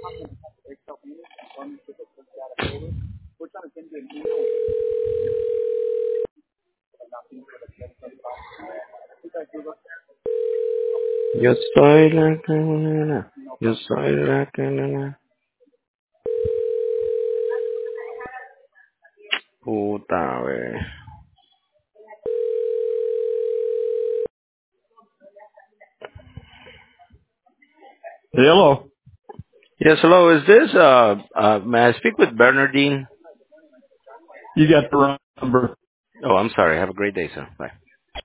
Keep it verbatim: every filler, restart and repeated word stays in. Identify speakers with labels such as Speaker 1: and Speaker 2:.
Speaker 1: Yo soy la canela. Yo soy la canela. Puta, wey.
Speaker 2: Hello.
Speaker 1: Yes, hello. Is this, uh, uh, may I speak with Bernardine?
Speaker 2: You got the wrong number.
Speaker 1: Oh, I'm sorry. Have a great day, sir. Bye.